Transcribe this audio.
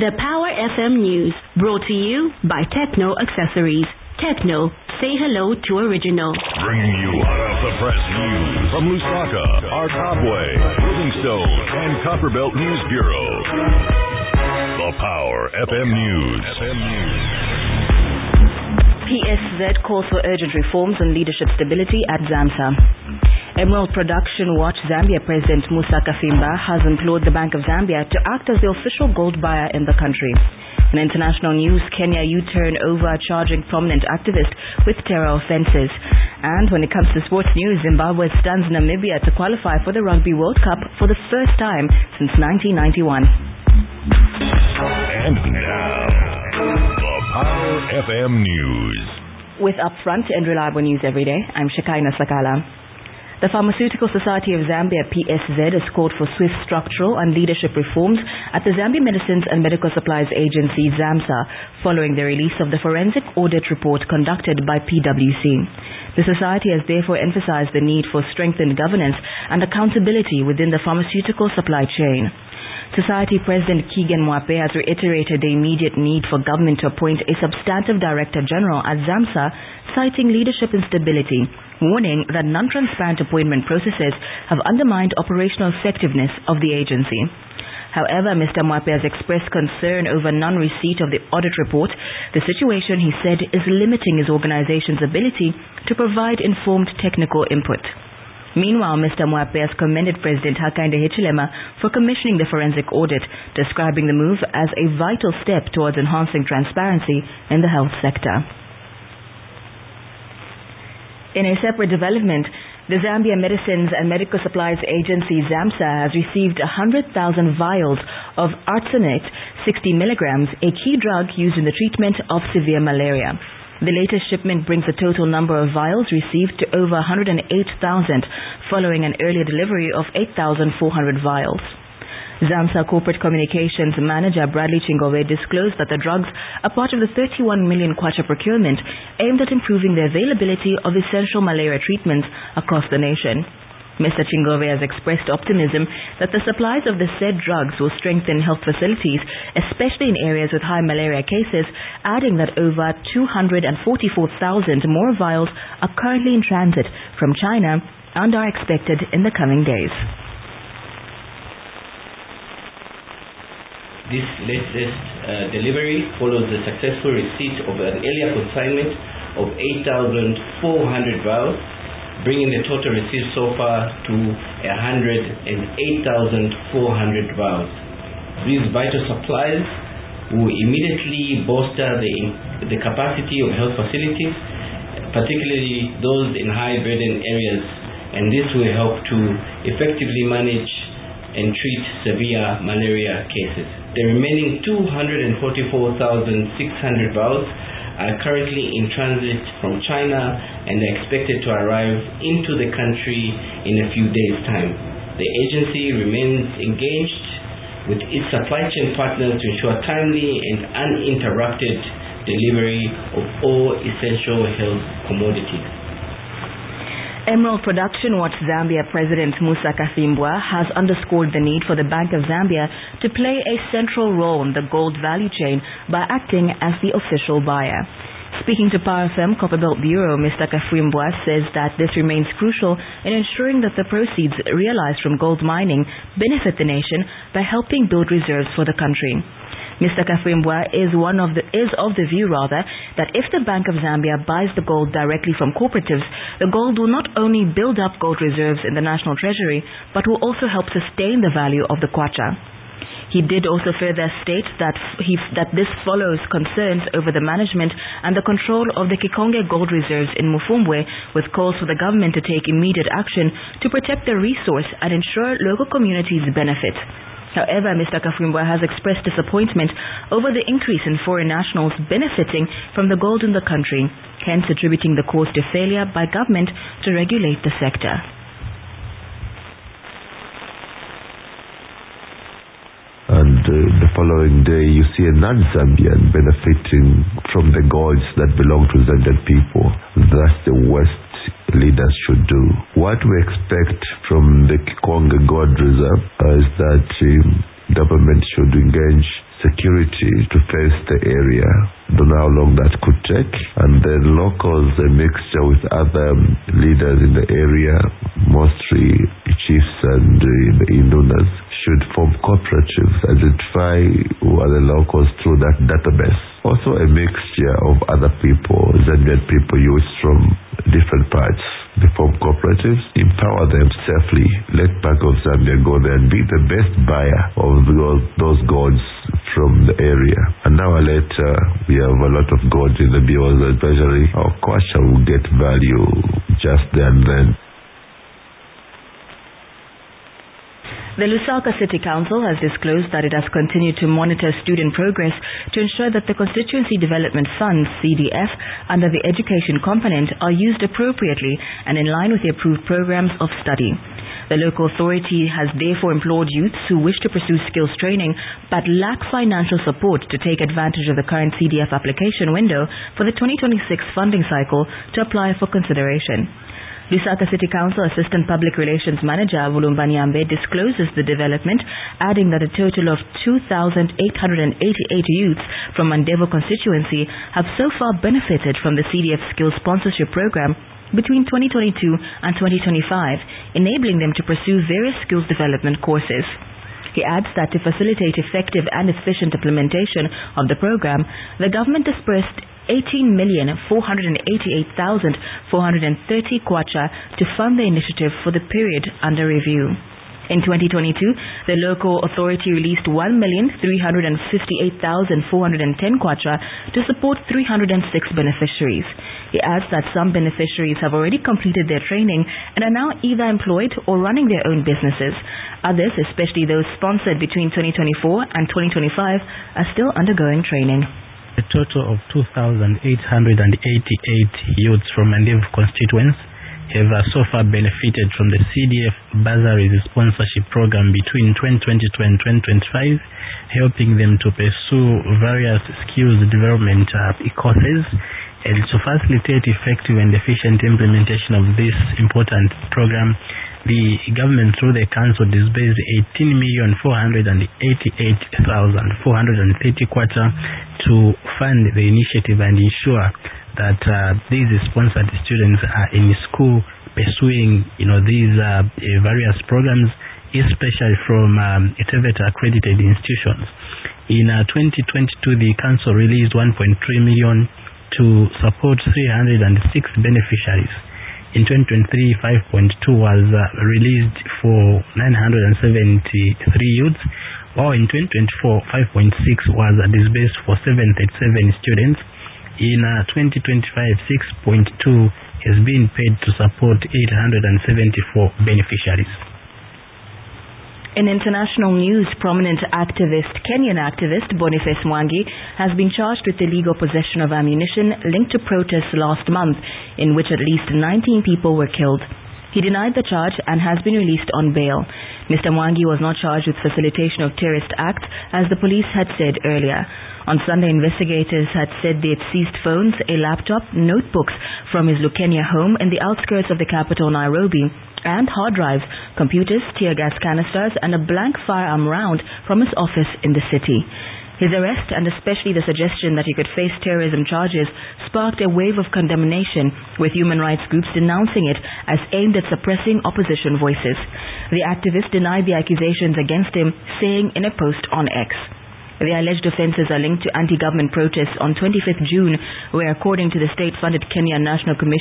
The Power FM News, brought to you by Techno Accessories. Techno, say hello to original. Bringing you out-of-the-press news from Lusaka, Arkabwe, Livingstone, and Copperbelt News Bureau. The Power FM News. PSZ calls for urgent reforms on leadership stability at ZAMSA. Emerald Production Watch Zambia President Musa Kafimba has implored the Bank of Zambia to act as the official gold buyer in the country. In international news, Kenya U-turn over charging prominent activist with terror offences. And when it comes to sports news, Zimbabwe stuns Namibia to qualify for the Rugby World Cup for the first time since 1991. And now, the Power FM News. With upfront and reliable news every day, I'm Shekinah Sakala. The Pharmaceutical Society of Zambia, PSZ, has called for swift structural and leadership reforms at the Zambia Medicines and Medical Supplies Agency, ZAMSA, following the release of the forensic audit report conducted by PwC. The society has therefore emphasized the need for strengthened governance and accountability within the pharmaceutical supply chain. Society President Keegan Mwape has reiterated the immediate need for government to appoint a substantive Director General at ZAMSA, citing leadership instability, warning that non-transparent appointment processes have undermined operational effectiveness of the agency. However, Mr. Mwape has expressed concern over non-receipt of the audit report. The situation, he said, is limiting his organization's ability to provide informed technical input. Meanwhile, Mr. Mwape has commended President Hakainde Hichilema for commissioning the forensic audit, describing the move as a vital step towards enhancing transparency in the health sector. In a separate development, the Zambia Medicines and Medical Supplies Agency, ZAMSA, has received 100,000 vials of arsenate 60 milligrams, a key drug used in the treatment of severe malaria. The latest shipment brings the total number of vials received to over 108,000, following an earlier delivery of 8,400 vials. ZAMSA Corporate Communications Manager Bradley Chingove disclosed that the drugs are part of the 31 million kwacha procurement aimed at improving the availability of essential malaria treatments across the nation. Mr. Chingove has expressed optimism that the supplies of the said drugs will strengthen health facilities, especially in areas with high malaria cases, adding that over 244,000 more vials are currently in transit from China and are expected in the coming days. This latest delivery follows the successful receipt of an earlier consignment of 8,400 vials, bringing the total received so far to 108,400 vials. These vital supplies will immediately bolster the capacity of health facilities, particularly those in high-burden areas, and this will help to effectively manage and treat severe malaria cases. The remaining 244,600 vials are currently in transit from China and are expected to arrive into the country in a few days' time. The agency remains engaged with its supply chain partners to ensure timely and uninterrupted delivery of all essential health commodities. Emerald Production Watch Zambia President Musa Kafimba has underscored the need for the Bank of Zambia to play a central role in the gold value chain by acting as the official buyer. Speaking to Power FM Copperbelt Bureau, Mr. Kafimba says that this remains crucial in ensuring that the proceeds realized from gold mining benefit the nation by helping build reserves for the country. Mr. Kafimba is of the view that if the Bank of Zambia buys the gold directly from cooperatives, the gold will not only build up gold reserves in the national treasury, but will also help sustain the value of the kwacha. He did also further state that this follows concerns over the management and the control of the Kikonge gold reserves in Mufumbwe, with calls for the government to take immediate action to protect the resource and ensure local communities benefit. However, Mr. Kafimba has expressed disappointment over the increase in foreign nationals benefiting from the gold in the country, hence attributing the cause to failure by government to regulate the sector. And the following day, you see a non-Zambian benefiting from the golds that belong to Zambian people. That's the worst leaders should do. What we expect from the Kikonge Gold Reserve is that government should engage security to face the area. Don't know how long that could take. And then locals, a mixture with other leaders in the area, mostly chiefs and the indunas, should form cooperatives, identify who are the locals through that database. Also a mixture of other people, Zambian people, youth from different parts. They form cooperatives, empower them safely, let Bank of Zambia go there and be the best buyer of those goods from the area. An hour later, we have a lot of goods in the bills and treasury. Our kwacha will get value just there and then. The Lusaka City Council has disclosed that it has continued to monitor student progress to ensure that the Constituency Development Funds, CDF, under the education component are used appropriately and in line with the approved programs of study. The local authority has therefore implored youths who wish to pursue skills training but lack financial support to take advantage of the current CDF application window for the 2026 funding cycle to apply for consideration. Lusaka City Council Assistant Public Relations Manager Vulumba Nyambe discloses the development, adding that a total of 2,888 youths from Mandevo constituency have so far benefited from the CDF Skills Sponsorship Program between 2022 and 2025, enabling them to pursue various skills development courses. He adds that to facilitate effective and efficient implementation of the program, the government dispersed 18,488,430 kwacha to fund the initiative for the period under review. In 2022, the local authority released 1,358,410 kwacha to support 306 beneficiaries. He adds that some beneficiaries have already completed their training and are now either employed or running their own businesses. Others, especially those sponsored between 2024 and 2025, are still undergoing training. A total of 2,888 youths from Mandevo constituents have so far benefited from the CDF Bursaries Sponsorship Program between 2022 and 2025, helping them to pursue various skills development courses and to facilitate effective and efficient implementation of this important program. The government through the council disbursed 18,488,430 kwacha to fund the initiative and ensure that these sponsored students are in school pursuing these various programs, especially from TVETA accredited institutions. In 2022, the council released 1.3 million to support 306 beneficiaries. In 2023, 5.2 was released for 973 youths, while in 2024, 5.6 was disbursed for 737 students. In 2025, 6.2 has been paid to support 874 beneficiaries. In international news, prominent Kenyan activist Boniface Mwangi has been charged with illegal possession of ammunition linked to protests last month, in which at least 19 people were killed. He denied the charge and has been released on bail. Mr. Mwangi was not charged with facilitation of terrorist acts, as the police had said earlier. On Sunday, investigators had said they had seized phones, a laptop, notebooks from his Lukenya home in the outskirts of the capital, Nairobi, and hard drives, computers, tear gas canisters, and a blank firearm round from his office in the city. His arrest, and especially the suggestion that he could face terrorism charges, sparked a wave of condemnation, with human rights groups denouncing it as aimed at suppressing opposition voices. The activist denied the accusations against him, saying in a post on X, "The alleged offences are linked to anti-government protests on 25th June, where, according to the state-funded Kenya National Commission